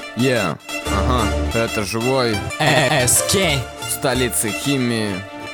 Ага, это живой SK столицы химии.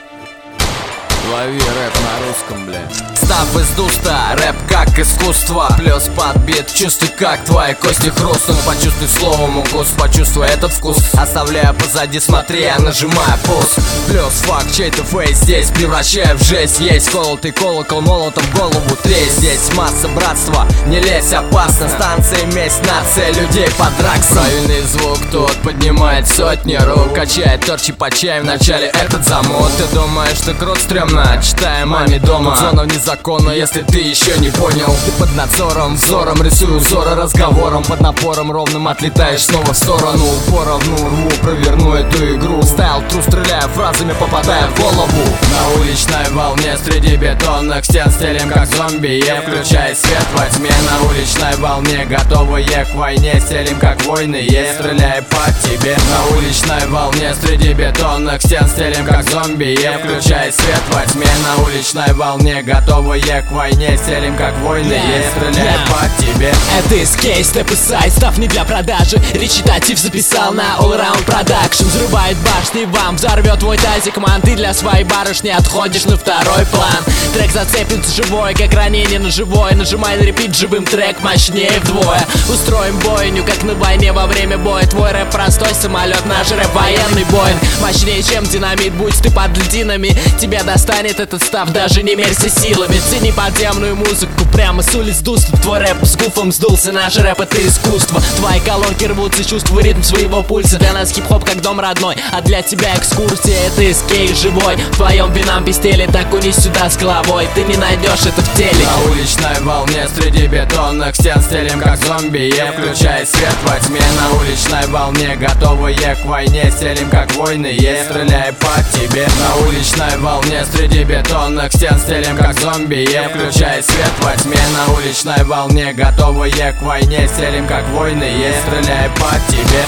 Лови рэп на русском, бля. Став из дуста, рэп как искусство. Плюс подбит, чувствуй, как твои кости хрустнут. Почувствуй словом укус, почувствуй этот вкус. Оставляя позади, смотри, я нажимаю пуск. Плюс факт, чей-то фейс здесь превращая в жесть. Есть колотый колокол, молотом в голову тресь. Здесь масса братства, не лезь, опасно. Станция, месть, нация людей под раксом. Правильный звук тот поднимает сотни рук. Качает торчи по чаю, в начале этот замут. Ты думаешь, что крут стрёмно, читая маме дома. Тут зона вне закона, если ты еще не понял. Ты под надзором, взором рисую узоры разговором. Под напором ровным отлетаешь снова в сторону. Поровну рву, проверну эту игру. Стайл тру, стреляя фразами, попадая в голову. На уличной волне среди бетонных стен стелим как зомби, включай свет во тьме. На уличной волне готовые к войне, стелим как войны, стреляй по тебе. На уличной волне среди бетонных стен стелим как зомби, включай свет во тьме. На уличной волне готовые к войне, стелим как войны, стреляй по тебе. Это SK, степ и сайт, став не для продажи. Речитатив записал на All Around Production. Взрывает башни, вам взорвет твой тазик, ман. Ты для своей барышни отходишь на второй план. Трек зацепится живой, как ранение на живое. Нажимай на репит, живым трек мощнее вдвое. Устроим бойню, как на войне во время боя. Твой рэп простой самолет, наш рэп военный Боинг. Мощнее, чем динамит, будь ты под льдинами. Тебя достанет этот став, даже не мерься силами. Цени подземную музыку, прямо с улиц дуст. Твой рэп с гуфом сдулся, наш рэп это искусство. Твои колонки рвутся, чувствуй ритм своего пульса. Для нас хип-хоп как дом родной, а для тебя экскурсия. Это SK живой, в твоем винам пестели. Так унись сюда с головой, ты не найдешь это в теле. На уличной волне среди бетонных стен стелим как зомби, включай свет во тьме. На уличной волне готовые к войне, стелим как войны, стреляй по тебе. На уличной волне среди бетонных стен стелим как зомби, включай свет во тьме. На уличной волне готовые к войне, стелим как войны, стреляй по тебе.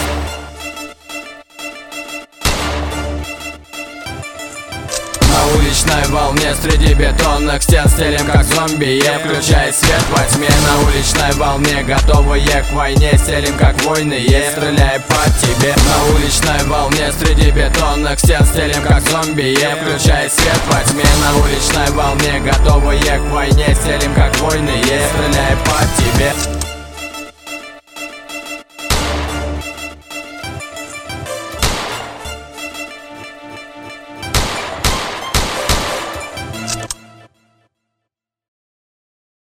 На уличной волне среди бетонных стен стелим как зомби, включай свет во тьме. На уличной волне готовые к войне, стелим как войны, стреляй по тебе. На уличной волне среди бетонных стен стелим как зомби, включай свет во тьме. На уличной волне готовые к войне, стелим как войны, стреляй